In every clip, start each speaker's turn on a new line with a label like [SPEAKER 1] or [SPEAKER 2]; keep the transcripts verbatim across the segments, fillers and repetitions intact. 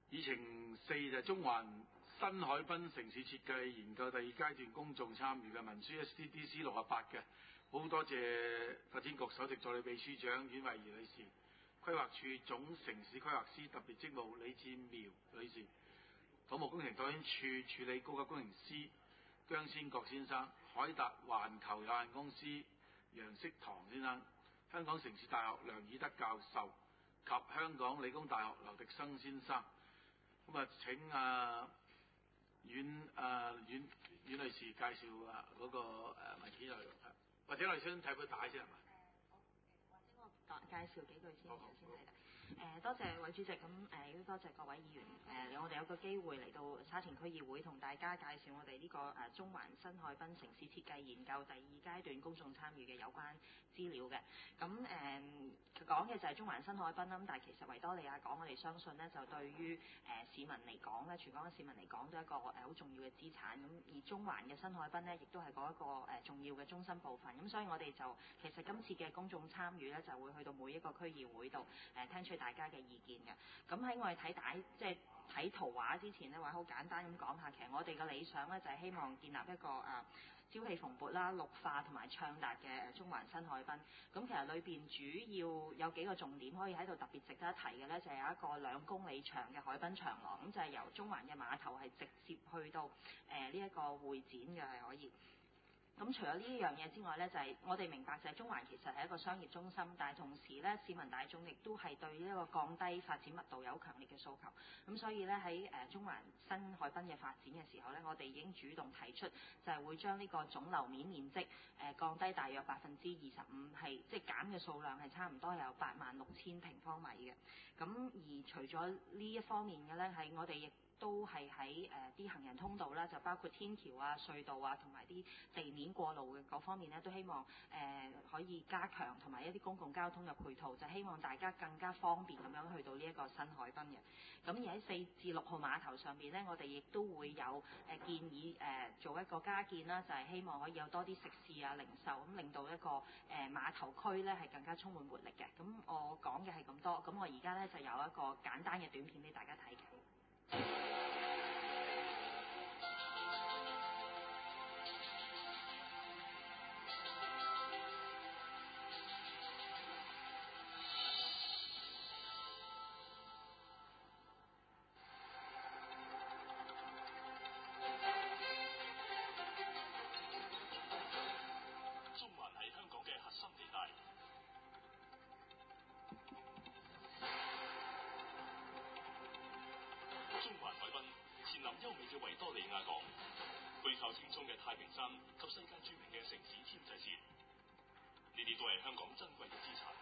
[SPEAKER 1] 議程四就係中環新海濱城市設計研究第二階段公眾參與嘅文書 S D D C 六十八嘅，好多謝發展局首席助理秘書長阮慧儀女士、規劃處總城市規劃師特別職務李志苗女士、土木工程拓展處處理高級工程師姜先國先生、海達環球有限公司楊式堂先生、香港城市大學梁以德教授及香港理工大學劉迪生先生。咁啊，請啊阮啊阮阮女士介紹啊嗰個誒文件內容，或者我哋先睇佢打先係嘛？
[SPEAKER 2] 我介紹幾句先，然後先睇啦。誒，多謝韋主席，咁誒，亦都多謝各位議員。誒，我哋有個機會嚟到沙田區議會，同大家介紹我哋呢個誒中環新海濱城市設計研究第二階段公眾參與嘅有關資料嘅。咁誒講嘅就係中環新海濱啦。咁但係其實維多利亞港，我哋相信呢，就對於誒市民嚟講咧，全港嘅市民嚟講都係一個誒好重要嘅資產。咁而中環嘅新海濱呢，亦都係嗰一個誒重要嘅中心部分。咁所以我哋就其實今次嘅公眾參與咧，就會去到每一個區議會度誒、呃、聽取大家嘅意見嘅。咁喺我哋睇大即係睇圖畫之前呢，或者好簡單咁講下，其實我哋嘅理想呢，就係、是、希望建立一個啊朝氣蓬勃啦、綠化同埋暢達嘅中環新海濱。咁其實裏邊主要有幾個重點可以喺度特別值得一提嘅呢，就係、是、有一個兩公里長嘅海濱長廊，咁就係由中環嘅碼頭係直接去到誒呢一個會展嘅係可以。咁除咗呢樣嘢之外呢，就係、是、我哋明白就係中環其實係一個商業中心，但係同時呢，市民大眾亦都係對呢個降低發展密度有強烈嘅訴求。咁所以呢，喺誒中環新海濱嘅發展嘅時候呢，我哋已經主動提出就係會將呢個總樓面面積誒降低大約百分之二十五，係即係減嘅數量係差唔多有八萬六千平方米嘅。咁而除咗呢一方面嘅呢，係我哋亦都係喺誒啲行人通道啦，就包括天橋啊、隧道啊，同埋啲地面過路嘅嗰方面呢，都希望誒、呃、可以加強，同埋一啲公共交通嘅配套，就希望大家更加方便咁樣去到呢一個新海濱嘅。咁而喺四至六號碼頭上邊呢，我哋亦都會有誒、呃、建議誒、呃、做一個加建啦，就係、是、希望可以有多啲食肆啊、零售咁，令到一個誒、呃、碼頭區呢係更加充滿活力嘅。咁我講嘅係咁多，咁我而家呢就有一個簡單嘅短片俾大家睇嘅。
[SPEAKER 3] 太平山及世界著名嘅城市天際線，呢啲都係香港珍貴嘅資產。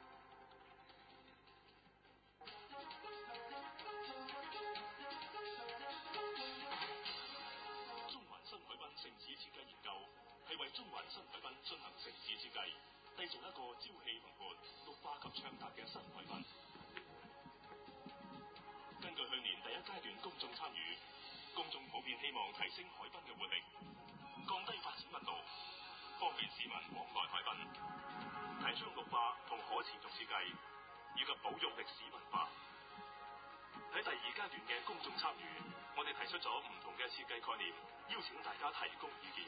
[SPEAKER 3] 中環新海濱城市設計研究係為中環新海濱進行城市設計，締造一個朝氣蓬勃、綠化及暢達嘅新海濱。根據去年第一階段公眾參與，公眾普遍希望提升海濱嘅活力，降低發展密度，方便市民往來海濱，提倡綠化同可持續設計，以及保育歷史文化。喺第二階段嘅公眾參與，我哋提出咗唔同嘅設計概念，邀請大家提供意見。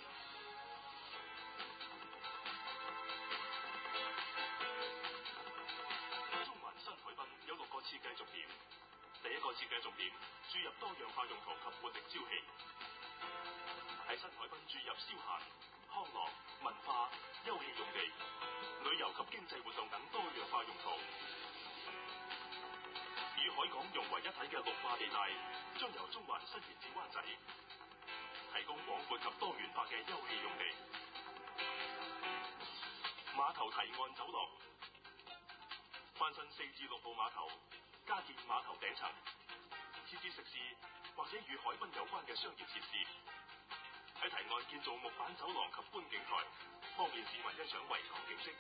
[SPEAKER 3] 中環新海濱有六個設計重點。第一個設計重點，注入多樣化用途及活力朝氣。喺新海濱注入消閒、康樂、文化、休憩用地、旅遊及經濟活動等多樣化用途，與海港融為一體嘅綠化地帶，將由中環伸延至灣仔，提供廣闊及多元化嘅休憩用地。碼頭堤岸走廊，翻新四至六號碼頭，加建碼頭頂層，設置食肆或者與海濱有關嘅商業設施。喺堤岸建造木板走廊及觀景台，方便市民欣賞維港景色。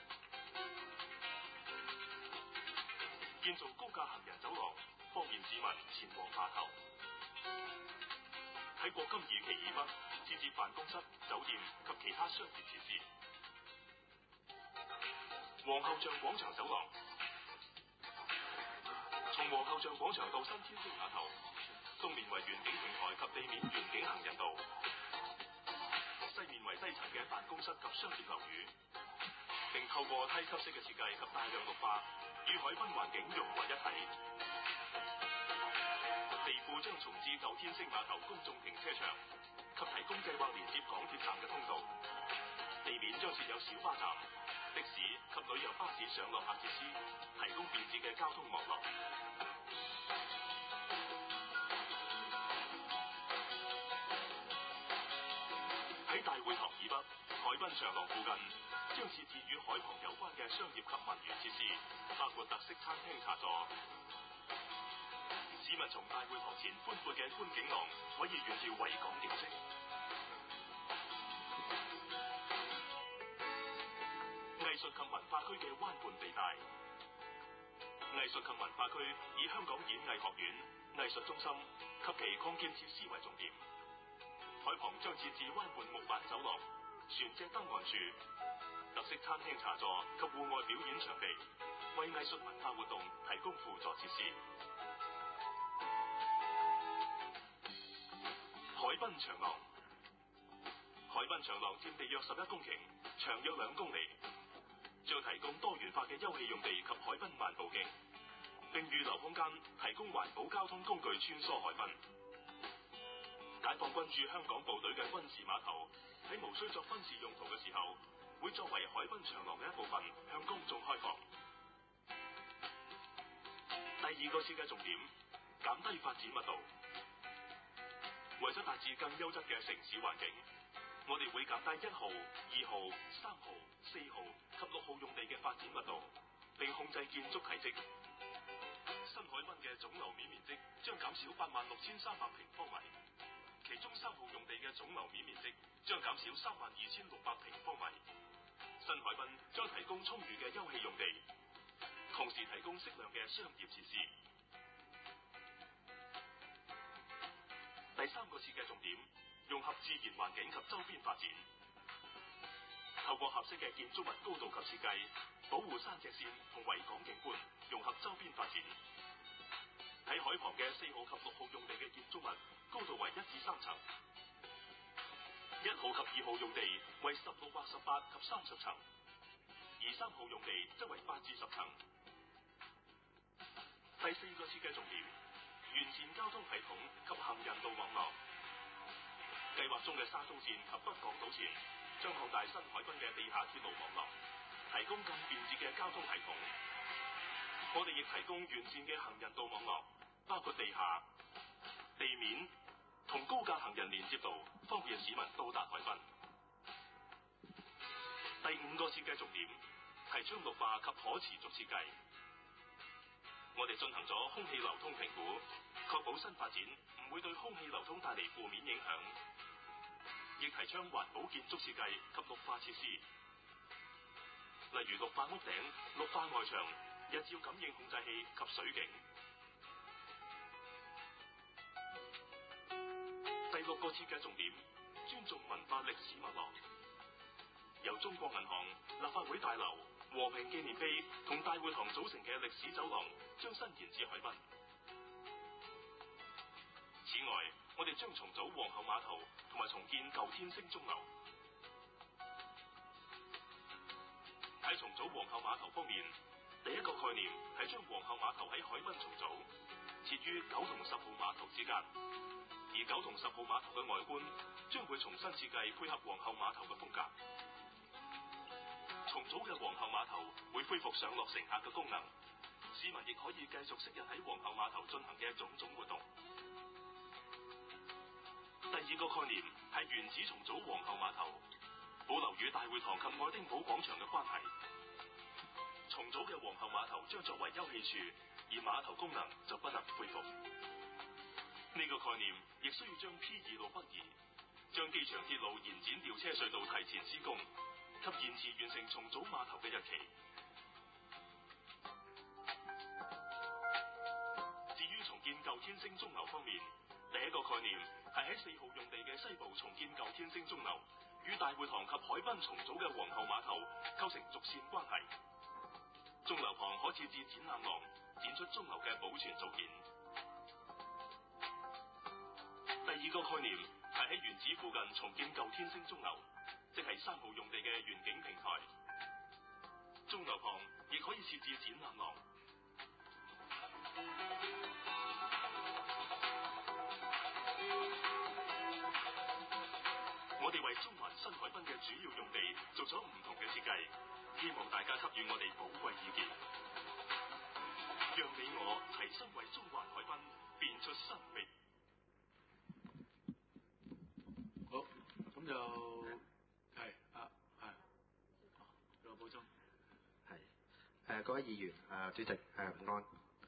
[SPEAKER 3] 建造高架行人走廊，方便市民前往碼頭。喺國金二期以北設置辦公室、酒店及其他商業設施。皇后像廣場走廊，從皇后像廣場到新天星碼頭， 室及商業樓宇，並透過梯級式嘅設計及大量綠化，與海濱環境融為一體。地庫將重置舊天星碼頭公眾停車場及提供計劃連接港鐵站嘅通道，地面將設有小巴站、的士及旅遊巴士上落客設施，提供便捷嘅交通網絡。喺大會堂以北海濱長廊附近，將設置與海旁有關嘅商業及文娛設施，包括特色餐廳茶座。市民從大會堂前寬闊嘅觀景廊可以遠眺維港景色。藝術及文化區嘅灣畔地帶，藝術及文化區以香港演藝學院、藝術中心及其擴建設施為重點。海旁將設置灣畔木板走廊、船隻登岸處、特色餐廳茶座及戶外表演場地，為藝術文化活動提供輔助設施。海濱長廊，海濱長廊佔地約十一公頃，長約兩公里，將提供多元化嘅休憩用地及海濱漫步徑，並預留空間提供環保交通工具穿梭海濱。解放軍駐香港部隊嘅軍事碼頭喺無需作軍事用途嘅時候，會作為海濱長廊嘅一部分向公眾開放。第二個設計重點，減低發展密度。為咗達至更優質嘅城市環境，我哋會減低一號、二號、三號、四號及六號用地嘅發展密度，並控制建築體積。新海濱嘅總樓面面積將減少八萬六千三百平方米，其中三號用地嘅總樓面面積將減少三萬二千六百平方米。新海濱將提供充裕嘅休憩用地，同時提供適量嘅商業設施。第三個設計重點，融合自然環境及周邊發展，透過合適嘅建築物高度及設計，保護山脊線同維港景觀，融合周邊發展。喺海旁嘅四號及六號用地嘅建築物高度為一至三層，一號及二號用地為十六或十八及三十層，而三號用地則為八至十層。第四個設計重點，完善交通系統及行人道網絡。計劃中嘅沙中線及北港島線將擴大新海濱嘅地下鐵路網絡，提供更便捷嘅交通系統。我哋亦提供完善嘅行人道網絡，包括地下、地面同高架行人連接道，方便市民到達海濱。第五個設計重點，提倡綠化及可持續設計。我哋進行咗空氣流通評估，確保新發展唔會對空氣流通帶嚟負面影響，亦提倡環保建築設計及綠化設施，例如綠化屋頂、綠化外牆、日照感應控制器及水景。第六個設計重點，尊重文化歷史脈絡。由中國銀行、立法會大樓、和平紀念碑同大會堂組成嘅歷史走廊將伸延至海濱。此外，我哋將重組皇后碼頭同埋重建舊天星鐘樓。喺重組皇后碼頭方面，第一個概念係將皇后碼頭喺海濱重組，設於九同十號碼頭之間，而九同十號碼頭嘅外觀將會重新設計配合皇后碼頭嘅風格。重組嘅皇后碼頭會恢復上落乘客嘅功能，市民亦可以繼續昔日喺皇后碼頭進行嘅種種活動。第二個概念係原址重組皇后碼頭，保留與大會堂及愛丁堡廣場嘅關係。重組嘅皇后碼頭將作為休憩處，而碼頭功能就不能恢復。呢個概念亦需要將 P 二路北移，將機場鐵路延展吊車隧道提前施工，及延遲完成重組碼頭嘅日期。至於重建舊天星鐘樓方面，第一個概念係喺四號用地嘅西部重建舊天星鐘樓，與大會堂及海濱重組嘅皇后碼頭構成軸線關係。鐘樓旁可設置展覽廊，展出鐘樓嘅保存組件。第二個概念係喺原址附近重建舊天星鐘樓， 即係三號用地嘅園景平台。鐘樓旁亦可以設置展覽廊。我哋為中環新海濱嘅主要用地做咗唔同嘅設計，希望大家給予我哋寶貴意見，讓你我齊心為中環海濱變出新味。
[SPEAKER 1] 好，咁就係啊係，有補充。
[SPEAKER 4] 係誒、呃、各位議員誒、呃、主席誒午安。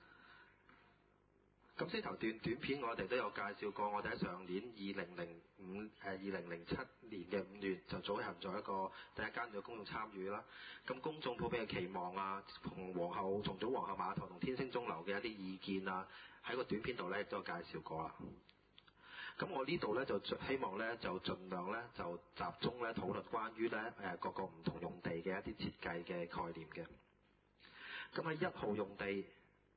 [SPEAKER 4] 咁先頭段短片我哋都有介紹過，我哋喺上年二零零五誒二零零七年嘅五月就組行咗一個第一階段嘅公眾參與啦。咁公眾普遍嘅期望啊，同皇后重組皇后碼頭同天星鐘樓嘅一啲意見啊，喺個短片度咧亦都有介紹過啦。咁我呢度咧就希望咧就盡量咧就集中咧討論關於咧誒各個唔同用地嘅一啲設計嘅概念嘅。咁喺一號用地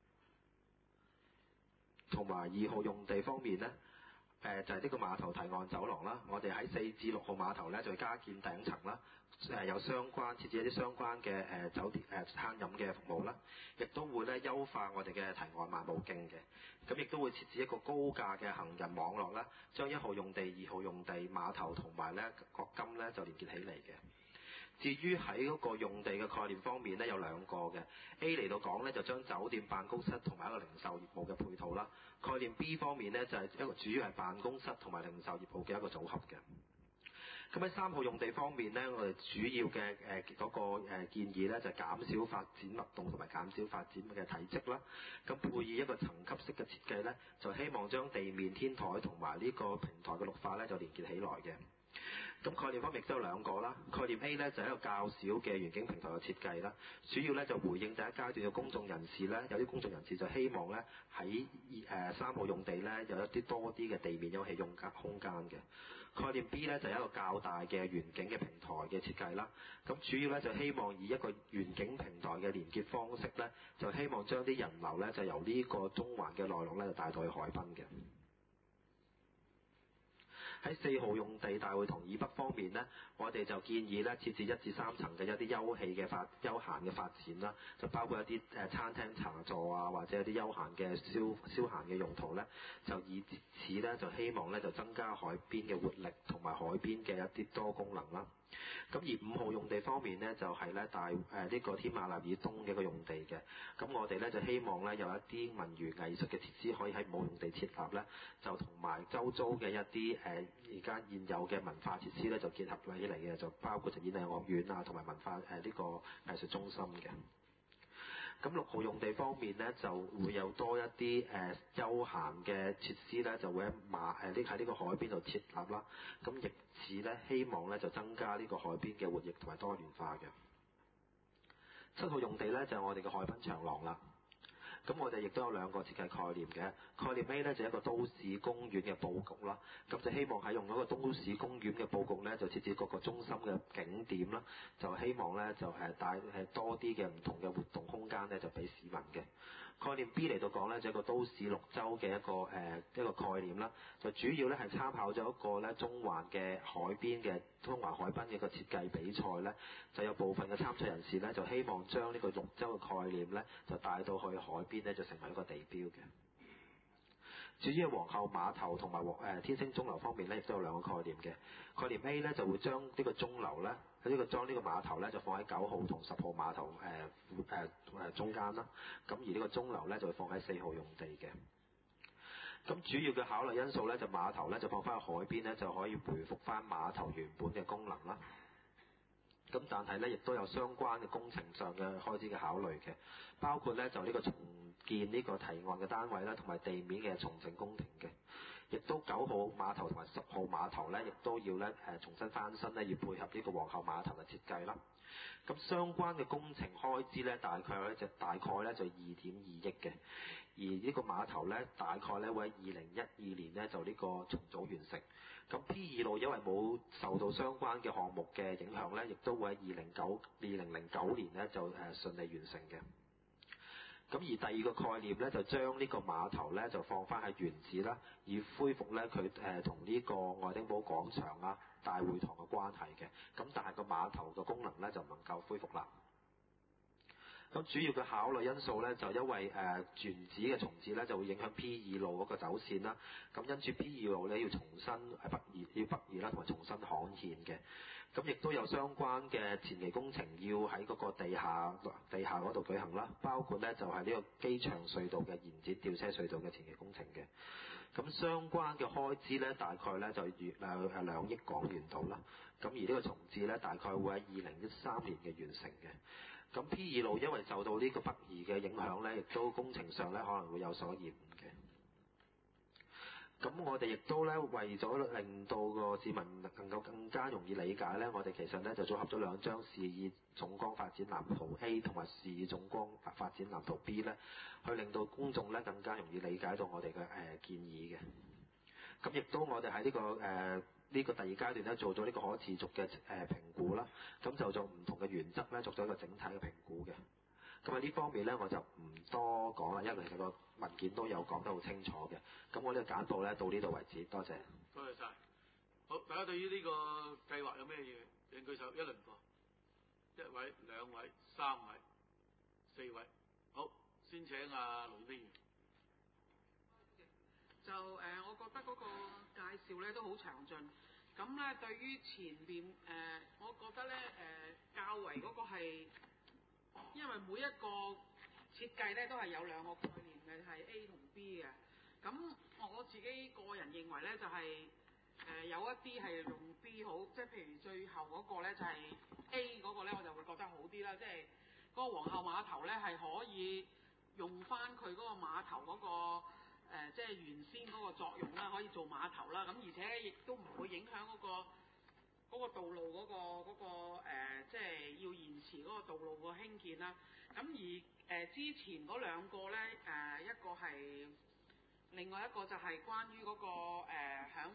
[SPEAKER 4] 同埋二號用地方面呢，誒、呃、就係、是、呢個碼頭堤岸走廊啦。我哋喺四至六號碼頭呢，就加建頂層啦，誒、呃、有相關設置一啲相關嘅誒、呃、酒店誒餐飲嘅服務啦，亦都會咧優化我哋嘅堤岸漫步徑嘅。咁亦都會設置一個高架嘅行人網絡啦，將一號用地、二號用地碼頭同埋咧國金咧就連結起嚟嘅。至於喺嗰個用地嘅概念方面咧，有兩個嘅。A 嚟到講咧，就將酒店辦公室同埋一個零售業務嘅配套啦。概念 B 方面咧，就係、是、一個主要係辦公室同埋零售業務嘅一個組合嘅。咁喺三號用地方面咧，我哋主要嘅誒嗰個誒建議咧，就係、是、減少發展密度同埋減少發展嘅體積啦。咁配以一個層級式嘅設計咧，就希望將地面天台同埋呢個平台嘅綠化咧，就連結起來嘅。咁概念方面亦都有兩個啦。概念 A 咧就係、是、一個較小嘅園景平台嘅設計啦，主要咧就回應第一階段嘅公眾人士咧，有啲公眾人士就希望咧喺誒三號用地咧有一啲多啲嘅地面休憩用間空間嘅。概念 B 咧就係、是、一個較大嘅園景嘅平台嘅設計啦，咁主要咧就希望以一個園景平台嘅連結方式咧，就希望將啲人流咧就由呢個中環嘅內陸咧就帶到去海濱嘅。喺四號用地大會堂以北方面呢，我哋就建議咧設置一至三層嘅一啲休憩嘅發休閒嘅發展啦，就包括一啲誒餐廳茶座啊，或者一啲休閒嘅消消閒嘅用途咧，就以此咧就希望咧就增加海邊嘅活力同埋海邊嘅一啲多功能啦。咁而五號用地方面呢，就係、是、咧大誒呢、呃這個添馬納以東嘅一個用地嘅，咁我哋咧就希望咧有一啲文娛藝術嘅設施可以喺五號用地設立咧，就同埋周遭嘅一啲誒而家現有嘅文化設施咧就結合起嚟嘅，就包括就演藝樂院啊同埋文化誒呢、呃這個藝術中心嘅。咁六號用地方面咧，就會有多一啲誒、呃、休閒嘅設施咧，就會喺馬誒呢喺呢個海邊度設立啦。咁亦此咧，希望咧就增加呢個海邊嘅活力同埋多元化嘅。七號用地咧就係、是、我哋嘅海濱長廊啦。咁我哋亦都有兩個設計概念嘅。概念 A 咧就係、一個都市公園嘅佈局啦，咁就希望喺用嗰個都市公園嘅佈局咧，就設置各個中心嘅景點啦，就希望咧就誒帶誒多啲嘅唔同嘅活動空間咧，就俾市民嘅。概念 B 嚟到講咧，就係、一個都市綠洲嘅一個誒、呃、一個概念啦，就主要咧係參考咗一個咧中環嘅海邊嘅中環海濱嘅一個設計比賽咧，就有部分嘅參賽人士咧就希望將呢個綠洲嘅概念咧就帶到去海邊咧，就成為一個地標嘅。至於皇后碼頭同埋誒天星鐘樓方面咧，亦都有兩個概念嘅。概念 A 咧就會將呢個鐘樓咧，喺呢個將呢個碼頭咧就放喺九號同十號碼頭誒誒誒中間啦。咁而呢個鐘樓咧就會放喺四號用地嘅。咁主要嘅考慮因素咧，就碼頭咧就放翻去海邊咧，就可以回復翻碼頭原本嘅功能啦。咁但係咧，亦都有相關嘅工程上嘅開支嘅考慮嘅，包括咧就呢個重建呢個堤岸嘅單位啦，同埋地面嘅重整工程嘅，亦都九號碼頭同埋十號碼頭咧，亦都要咧誒重新翻新咧，要配合呢個皇后碼頭嘅設計啦。咁相關嘅工程開支咧，大概咧就大概咧就二點二億嘅，而呢個碼頭咧大概咧會喺二零一二年咧就呢個重組完成。咁 P 二路因為冇受到相關嘅項目嘅影響咧，亦都會喺二零九二零零九年咧就誒順利完成嘅。咁而第二個概念咧，就將呢個碼頭咧就放翻喺原址啦，以恢復咧佢誒同呢個愛丁堡廣場啦大會堂嘅關係嘅。咁但係個碼頭嘅功能咧就唔能夠恢復啦。咁主要嘅考慮因素咧，就因為誒原址嘅重置咧，就會影響 P 二路嗰個走線啦。咁因住 P 二路咧要重新誒北移，要北移啦，同埋重新刊憲嘅。咁亦都有相關嘅前期工程要喺嗰個地下地下嗰度舉行啦，包括咧就係呢個機場隧道嘅延展吊車隧道嘅前期工程嘅。咁相關嘅開支咧，大概咧就月誒誒兩億港元度啦。咁而呢個重置咧，大概會喺二零一三年嘅完成嘅。咁 P 二路因為受到呢個北移嘅影響咧，亦都工程上咧可能會有所延誤嘅。咁我哋亦都咧為咗令到個市民能夠更加容易理解咧，我哋其實咧就組合咗兩張市議總綱發展藍圖 A 同埋市議總綱發展藍圖 B 咧，去令到公眾咧更加容易理解到我哋嘅誒建議嘅。咁亦都我哋喺呢個誒呢、呃這個第二階段咧做咗呢個可持續嘅誒評估啦，咁就做唔同嘅原則咧，作咗一個整體嘅評估嘅。咁喺呢方面咧，我就唔多講啦，因為其實個文件都有講得好清楚嘅。咁我呢個簡報咧到呢度為止，多謝。
[SPEAKER 1] 多謝晒。好，大家對於呢個計劃有咩嘢？請舉手，一輪過。一位、兩位、三位、四位。好，先請阿盧議員。
[SPEAKER 5] 就誒、呃，我覺得嗰個介紹咧都好詳盡。咁咧，對於前邊誒、呃，我覺得咧誒、呃，較為嗰個係，因為每一個設計咧都係有兩個概念嘅，係 A 同 B 嘅。咁我自己個人認為咧，就係、是、誒、呃、有一啲係用 B 好，即係譬如最後嗰個咧就係、是、A 嗰個咧，我就會覺得好啲啦。即係嗰個皇后碼頭咧係可以用翻佢嗰個碼頭嗰、那個。誒、呃，即係原先嗰個作用啦，可以做碼頭啦，咁而且亦都唔會影響嗰、嗰個嗰個道路嗰、嗰個嗰、嗰個呃、即係要延遲嗰個道路個興建啦。咁而誒、呃、之前嗰兩個咧，誒、呃、一個係，另外一個就係關於嗰、嗰個誒響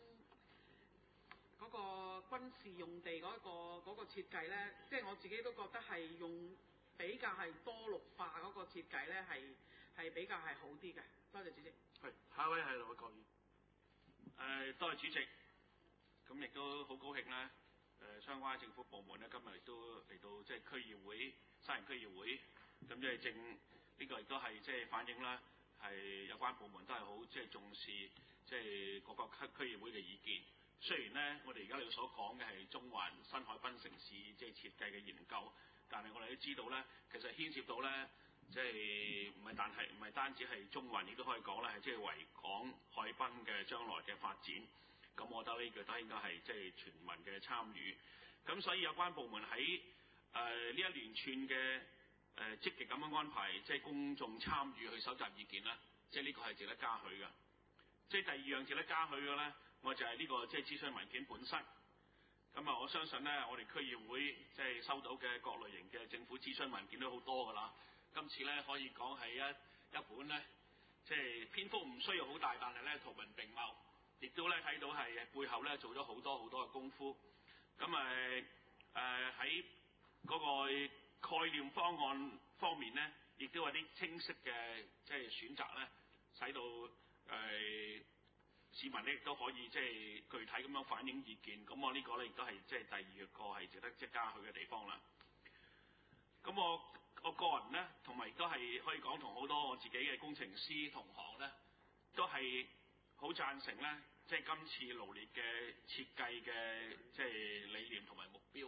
[SPEAKER 5] 嗰個軍事用地嗰、嗰個嗰、嗰個設計咧，即係我自己都覺得係用比較係多綠化嗰個設計咧，係係比較係好啲嘅。多謝主席。
[SPEAKER 1] 係，下一位係盧偉國議員。
[SPEAKER 6] 誒，多謝主席。咁亦都好高興啦。誒，相關政府部門咧，今日亦都嚟到即係區議會、沙田區議會。咁即係正呢個亦都係即係反映啦，係有關部門都係好即係重視即係各個區區議會嘅意見。雖然咧，我哋而家你所講嘅係中環新海濱城市即係設計嘅研究，但係我哋都知道咧，其實牽涉到咧。即係唔係但係唔係單止係中環，亦都可以講咧係即係維港海濱嘅將來嘅發展。咁我覺得呢個都應該係即係全民嘅參與。咁所以有關部門喺誒呢一連串嘅誒、呃、積極咁樣安排，即係公眾參與去搜集意見啦。即係呢個係值得嘉許嘅。即係第二樣值得嘉許嘅咧，我就係呢個即係諮詢文件本身。咁啊，我相信咧，我哋區議會即係收到嘅各類型嘅政府諮詢文件都好多㗎啦。今次咧可以講係一一本咧，即係篇幅唔需要好大，但係咧圖文並茂，亦都咧睇到係背後咧做咗好多好多嘅功夫。咁誒誒喺嗰個概念方案方面咧，亦都有啲清晰嘅即係選擇咧，使到誒、呃、市民咧亦都可以即係具體咁樣反映意見。咁我呢個咧亦都係即係第二個係值得即係嘉許嘅地方啦。咁我我個人咧，同埋亦都係可以講同好多我自己嘅工程師同行咧，都係好贊成咧，即係今次蘆烈嘅設計嘅即係理念同埋目標。誒、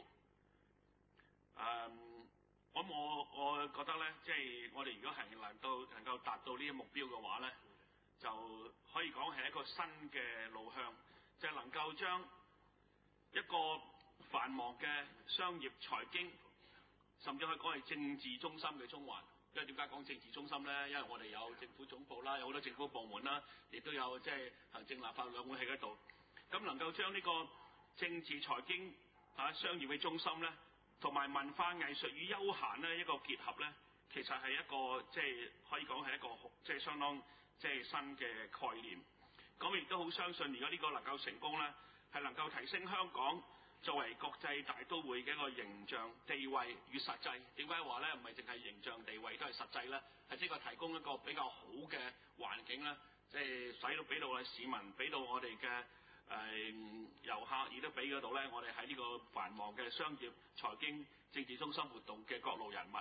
[SPEAKER 6] 嗯，咁我我覺得咧，即係我哋如果係能夠能夠達到呢個目標嘅話咧，就可以講係一個新嘅路向，就係能夠將一個繁忙嘅商業財經，甚至可以講係政治中心嘅中環。因為點解講政治中心咧？因為我哋有政府總部啦，有好多政府部門啦，亦都有即係行政立法兩會喺嗰度。咁能夠將呢個政治財經啊商業嘅中心咧，同埋文化藝術與休閒咧一個結合咧，其實係一個即係可以講係一個即係相當即係新嘅概念。咁亦都好相信，如果呢個能夠成功咧，係能夠提升香港作為國際大都會嘅一個形象地位與實際。點解話咧唔係淨係形象地位都係實際咧？係即係提供一個比較好嘅環境咧，即係使到俾到我哋市民，俾到我哋嘅誒遊客亦都俾嗰度咧，我哋喺呢個繁忙嘅商業、財經、政治中心活動嘅各路人物。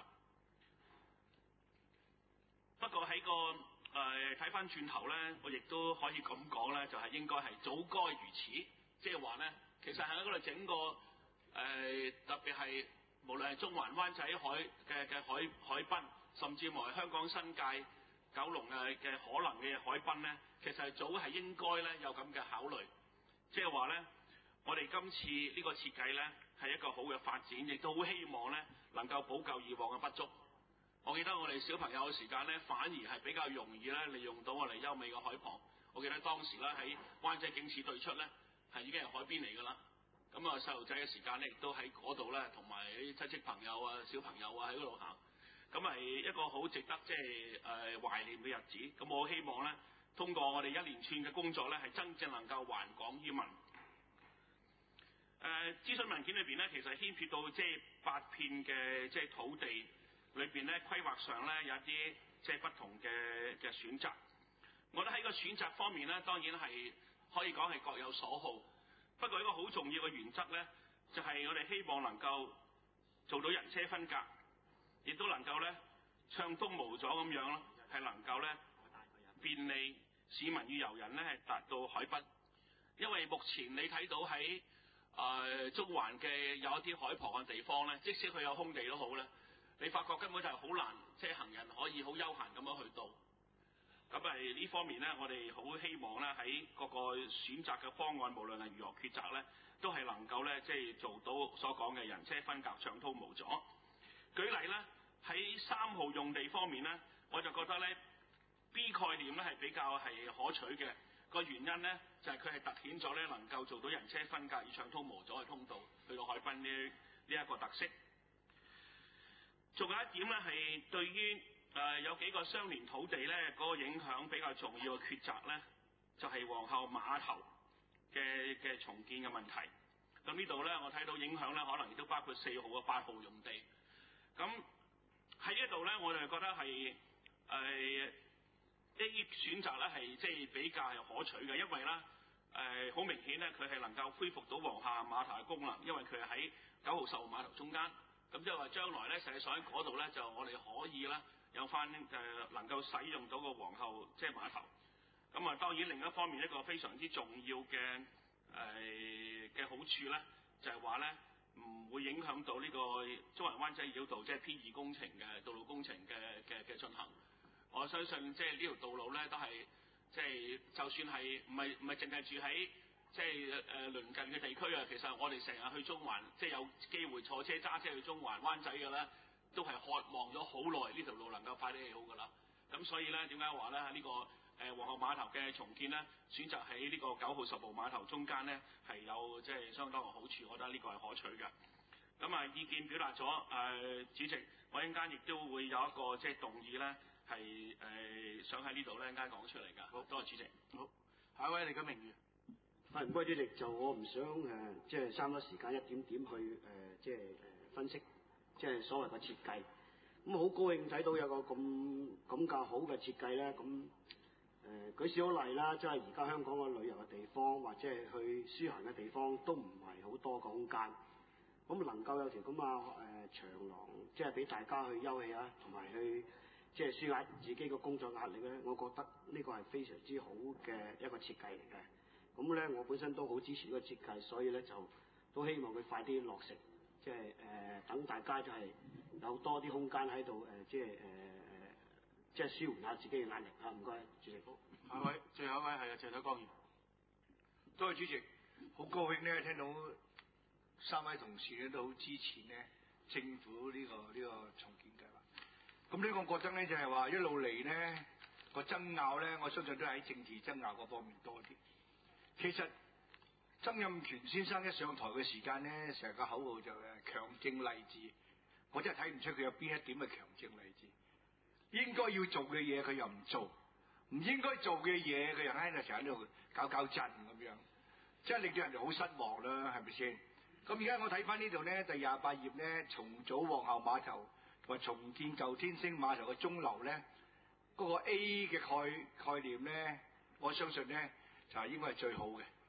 [SPEAKER 6] 不過喺個誒睇翻轉頭咧，我亦都可以咁講咧，就係、是、應該係早該如此，即係話咧，其實喺嗰度整個誒、呃、特別係無論係中環、灣仔海嘅嘅海海濱，甚至乎係香港新界、九龍嘅嘅可能嘅海濱咧，其實係早係應該咧有咁嘅考慮，即係話咧，我哋今次呢個設計咧係一個好嘅發展，亦都好希望咧能夠補救以往嘅不足。我記得我哋小朋友嘅時間咧，反而係比較容易咧利用到我哋優美嘅海旁。我記得當時咧喺灣仔警署對出咧係已經係海邊嚟㗎啦。咁啊細路仔嘅時間咧，亦都喺嗰度咧，同埋啲親戚朋友啊、小朋友啊喺嗰度行。咁係一個好值得即係誒懷念嘅日子。咁我希望咧，通過我哋一連串嘅工作咧，係真正能夠還港於民。誒、呃、諮詢文件裏邊咧，其實牽涉到即係八片嘅即係土地裏邊咧，規劃上咧有一啲即係不同嘅嘅選擇。我覺得喺個選擇方面咧，當然係可以講係各有所好。不過一個好重要嘅原則咧，就係、是、我哋希望能夠做到人車分隔，亦都能夠咧暢通無阻咁樣咯，係能夠咧便利市民與遊人咧係達到海濱。因為目前你睇到喺誒、呃、中環嘅有一啲海旁嘅地方咧，即使佢有空地都好咧，你發覺根本就係好難，即係行人可以好悠閒咁樣去到。咁係呢方面咧，我哋好希望咧喺各個選擇嘅方案，無論係如何抉擇咧，都係能夠咧即係做到所講嘅人車分隔、暢通無阻。舉例咧，喺三號用地方面咧，我就覺得咧 B 概念咧係比較係可取嘅。個原因咧就係佢係凸顯咗咧能夠做到人車分隔與暢通無阻嘅通道去到海濱呢呢一個特色。仲有一點咧係對於誒、呃、有幾個相連土地咧嗰、那個影響比較重要嘅抉擇咧，就係、是、皇后碼頭嘅嘅重建嘅問題。咁呢度咧我睇到影響咧可能亦都包括四號嘅八號用地。咁喺呢度咧我哋覺得係誒呢啲選擇咧係即係比較係可取嘅，因為咧誒好明顯咧佢係能夠恢復到皇后碼頭嘅功能，因為佢係喺九號十號碼頭中間。咁即係話將來咧，實際上喺嗰度咧，就我哋可以咧有翻誒能夠使用到個皇后即係碼頭。咁啊，當然另一方面一個非常之重要嘅誒嘅好處咧，就係話咧唔會影響到呢個中環灣仔繞道即係 P 二工程嘅道路工程嘅嘅嘅進行。我相信即係呢條道路咧都係即係就算係唔係唔係淨係住喺即係誒鄰近嘅地區啊，其實我哋成日去中環，即係有機會坐車揸車去中環灣仔嘅咧，都係渴望咗好耐呢條路能夠快啲起好㗎啦。咁所以咧，點解話咧喺呢個誒皇后碼頭嘅重建咧，選擇喺呢個九號十號碼頭中間咧係有即係相當嘅好處，我覺得呢個係可取嘅。咁啊，意見表達咗，誒、呃、主席，我一陣間亦都會有一個即係動議咧，係誒、呃、想喺呢度咧一陣間講出嚟㗎。好，多謝主席。
[SPEAKER 1] 好，下一位李錦明。
[SPEAKER 7] 係唔該主席，就我唔想誒、呃，即係嘥咗時間一點點去誒、呃，即係誒、呃、分析，即係所謂嘅設計。咁好高興睇到有個咁咁較好嘅設計咧。咁誒、呃、舉少例啦，即係而家香港嘅旅遊嘅地方，或者係去舒閒嘅地方，都唔係好多個空間。咁能夠有條咁啊誒長廊，即係俾大家去休憩啊，同埋去即係舒壓自己嘅工作壓力咧，我覺得呢個係非常之好嘅一個設計嚟嘅。咁咧，我本身都好支持呢個設計，所以咧就都希望佢快啲落成，即係誒等大家就係有多啲空間喺度誒，即係誒誒，即係舒緩下自己嘅壓力啊！唔該，主席。
[SPEAKER 1] 好，下一位，最後一位係啊謝德光議員。
[SPEAKER 8] 多謝主席，好高興咧聽到三位同事咧都好支持咧政府呢、呢個呢、呢個重建計劃。咁呢個我覺得咧就係話一路嚟咧個爭拗咧，我相信都係喺政治爭拗嗰方面多啲。其實曾蔭權先生一上台嘅時間咧，成個口號就係強政勵治，我真係睇唔出佢有邊一點嘅強政勵治。應該要做嘅嘢佢又唔做，唔應該做嘅嘢佢又喺度成日喺度搞搞震咁樣，真係令到人哋好失望啦，係咪先？咁而家我睇翻呢度咧，第廿八頁咧，重組皇后碼頭同埋重建舊天星碼頭嘅鐘樓咧，嗰、那個 A 嘅概概念咧，我相信咧。就係應該係最好嘅，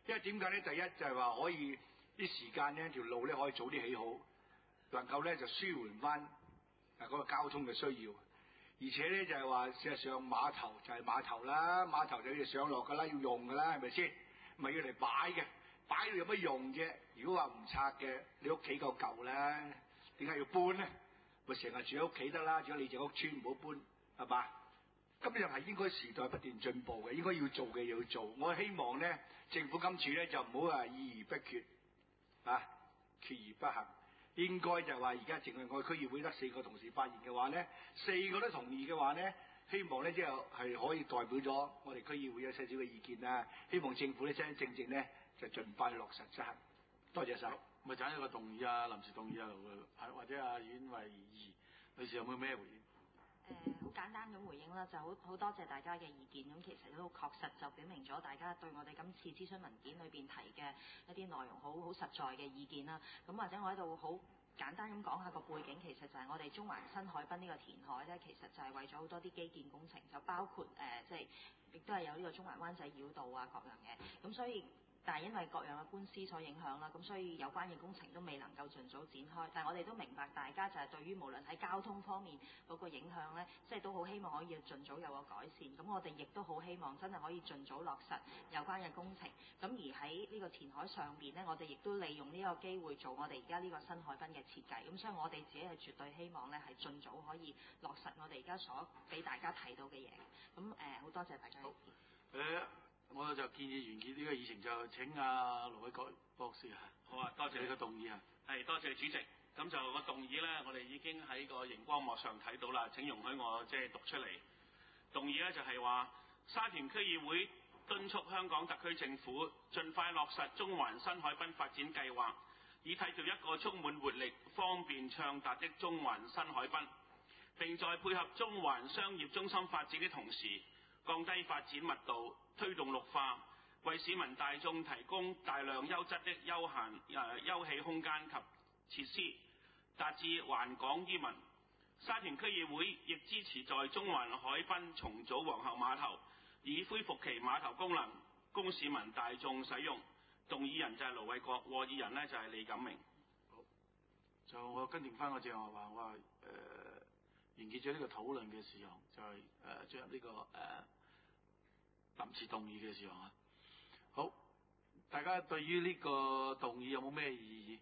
[SPEAKER 8] 因為點解咧？第一就係話可以啲時間咧，條路咧可以早啲起好，能夠咧就舒緩翻啊嗰個交通嘅需要。而且咧就係話，事實上碼頭就係碼頭啦，碼頭就要上落㗎啦，要用㗎啦，係咪先？唔係要嚟擺嘅，擺到有乜用啫？如果話唔拆嘅，你屋企夠舊啦，點解要搬咧？咪成日住喺屋企得啦，住喺你隻屋村唔好搬，係嘛？咁又係應該時代不斷進步嘅，應該要做嘅要做。我希望咧，政府今次咧就唔好話議而不決，啊，決而不行。應該就話而家淨係我區議會得四個同事發言嘅話咧，四個都同意嘅話咧，希望咧即係係可以代表咗我哋區議會有些少嘅意見啦。希望政府咧真真正正咧就盡快落實執行。多謝晒。
[SPEAKER 1] 咪就係一個動議啊，臨時動議啊，係或者阿阮慧儀女士有冇咩回應？
[SPEAKER 2] 誒好、呃、簡單咁回應啦，就好好多謝大家嘅意見，咁其實都確實就表明咗大家對我哋今次諮詢文件裏邊提嘅一啲內容好好實在嘅意見啦。咁或者我喺度好簡單咁講下個背景，其實就係我哋中環新海濱呢個填海咧，其實就係為咗好多啲基建工程，就包括誒即係亦都係有呢個中環灣仔繞道啊各樣嘅，咁所以。但係因為各樣嘅官司所影響啦，咁所以有關嘅工程都未能夠盡早展開。但係我哋都明白大家就係對於無論喺交通方面嗰個影響咧，即係都好希望可以盡早有個改善。咁我哋亦都好希望真係可以盡早落實有關嘅工程。咁而喺呢個填海上邊咧，我哋亦都利用呢個機會做我哋而家呢個新海濱嘅設計。咁所以我哋自己係絕對希望咧係盡早可以落實我哋而家所俾大家睇到嘅嘢。咁誒好多謝大家。
[SPEAKER 1] 好。誒。我就建議完結呢個議程，就請阿盧偉國博士啊。
[SPEAKER 6] 好啊，多謝
[SPEAKER 1] 你個動議啊。
[SPEAKER 6] 係，多謝主席。咁就個動議咧，我哋已經喺個熒光幕上睇到啦。請容許我即係讀出嚟。動議咧就係話，沙田區議會敦促香港特區政府盡快落實中環新海濱發展計劃，以締造一個充滿活力、方便暢達的中環新海濱。並在配合中環商業中心發展的同時，降低發展密度，推動綠化，為市民大眾提供大量優質的休閒誒、呃、休憩空間及設施，達至環港依民。沙田區議會亦支持在中環海濱重組皇后碼頭，以恢復其碼頭功能，供市民大眾使用。動議人就係盧偉國，和議人呢就係李錦明。
[SPEAKER 1] 好，就我跟定翻我正話話，我話誒、呃、完結咗呢個討論嘅事項，就係誒進入呢個誒。呃臨時動議嘅時候啊，好，大家對於呢個動議有冇咩異議？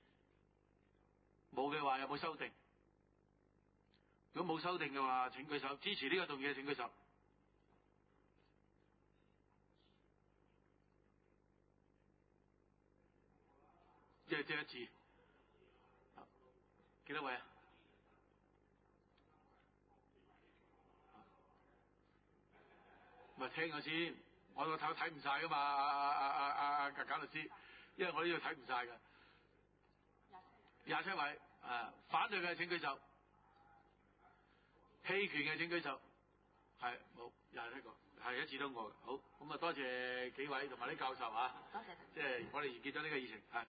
[SPEAKER 1] 冇嘅話有冇修訂？如果冇修訂嘅話，請舉手。支持呢個動議嘅請舉手。即係即係一次。幾多位啊？咪聽我先，我個頭睇唔晒噶嘛，阿阿阿阿阿阿格格律師，因為我呢度睇唔晒噶。廿七位，啊，反對嘅請舉手，棄權嘅請舉手，係冇廿七個，係一致通過嘅。好，咁啊多謝幾位同埋啲教授啊，
[SPEAKER 2] 多謝，
[SPEAKER 1] 即係我哋完結咗呢個議程，係。